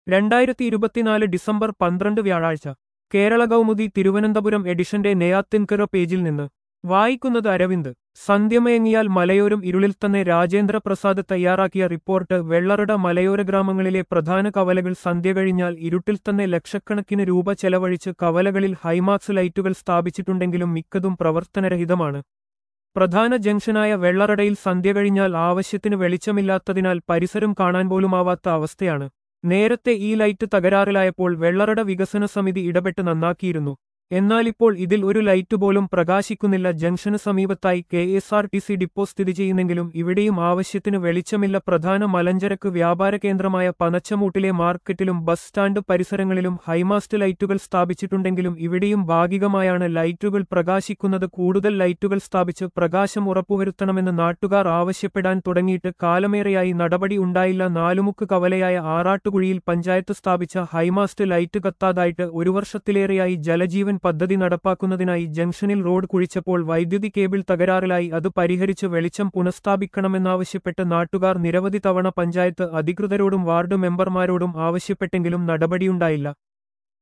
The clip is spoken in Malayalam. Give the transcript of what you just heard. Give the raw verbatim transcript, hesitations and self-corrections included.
രണ്ടായിരത്തി ഇരുപത്തിനാല് ഡിസംബർ പന്ത്രണ്ട് വ്യാഴാഴ്ച കേരള കൗമുദി തിരുവനന്തപുരം എഡിഷന്റെ നെയ്യാത്തിൻകര പേജിൽ നിന്ന് വായിക്കുന്നത് അരവിന്ദ്. സന്ധ്യമയങ്ങിയാൽ മലയോരം ഇരുളിൽ തന്നെ രാജേന്ദ്ര പ്രസാദ് തയ്യാറാക്കിയ റിപ്പോർട്ട്. വെള്ളറട മലയോര ഗ്രാമങ്ങളിലെ പ്രധാന കവലകൾ സന്ധ്യ കഴിഞ്ഞാൽ ഇരുട്ടിൽ തന്നെ ലക്ഷക്കണക്കിന് രൂപ ചെലവഴിച്ച് കവലകളിൽ ഹൈമാക്സ് ലൈറ്റുകൾ സ്ഥാപിച്ചിട്ടുണ്ടെങ്കിലും മിക്കതും പ്രവർത്തനരഹിതമാണ്. പ്രധാന ജംഗ്ഷനായ വെള്ളറടയിൽ സന്ധ്യ കഴിഞ്ഞാൽ ആവശ്യത്തിന് വെളിച്ചമില്ലാത്തതിനാൽ പരിസരം കാണാൻ പോലുമാവാത്ത അവസ്ഥയാണ്. നേരത്തെ ഈ ലൈറ്റ് തകരാറിലായപ്പോൾ വെള്ളറട വികസന സമിതി ഇടപെട്ട് നന്നാക്കിയിരുന്നു. എന്നാലിപ്പോൾ ഇതിൽ ഒരു ലൈറ്റ് പോലും പ്രകാശിക്കുന്നില്ല. ജംഗ്ഷന് സമീപത്തായി K S R T C depot സ്ഥിതി ചെയ്യുന്നെങ്കിലും ഇവിടെയും ആവശ്യത്തിന് വെളിച്ചമില്ല. പ്രധാന മലഞ്ചരക്ക് വ്യാപാര കേന്ദ്രമായ പനച്ചമൂട്ടിലെ മാർക്കറ്റിലും ബസ് സ്റ്റാൻഡ് പരിസരങ്ങളിലും ഹൈമാസ്റ്റ് ലൈറ്റുകൾ സ്ഥാപിച്ചിട്ടുണ്ടെങ്കിലും ഇവിടെയും ഭാഗികമായാണ് ലൈറ്റുകൾ പ്രകാശിക്കുന്നത്. കൂടുതൽ ലൈറ്റുകൾ സ്ഥാപിച്ച് പ്രകാശം ഉറപ്പുവരുത്തണമെന്ന് നാട്ടുകാർ ആവശ്യപ്പെടാൻ തുടങ്ങിയിട്ട് കാലമേറെയായി നടപടി ഉണ്ടായില്ല. നാലുമുക്ക് കവലയായ ആറാട്ടുകുഴിയിൽ പഞ്ചായത്ത് സ്ഥാപിച്ച ഹൈമാസ്റ്റ് ലൈറ്റ് കത്താതായിട്ട് ഒരു വർഷത്തിലേറെയായി. ജലജീവൻ പദ്ധതി നടപ്പാക്കുന്നതിനായി ജംഗ്ഷനിൽ റോഡ് കുഴിച്ചപ്പോൾ വൈദ്യുതി കേബിൾ തകരാറിലായി. അത് പരിഹരിച്ച് വെളിച്ചം പുനഃസ്ഥാപിക്കണമെന്നാവശ്യപ്പെട്ട് നാട്ടുകാർ നിരവധി തവണ പഞ്ചായത്ത് അധികൃതരോടും വാർഡ് മെമ്പർമാരോടും ആവശ്യപ്പെട്ടെങ്കിലും നടപടിയുണ്ടായില്ല.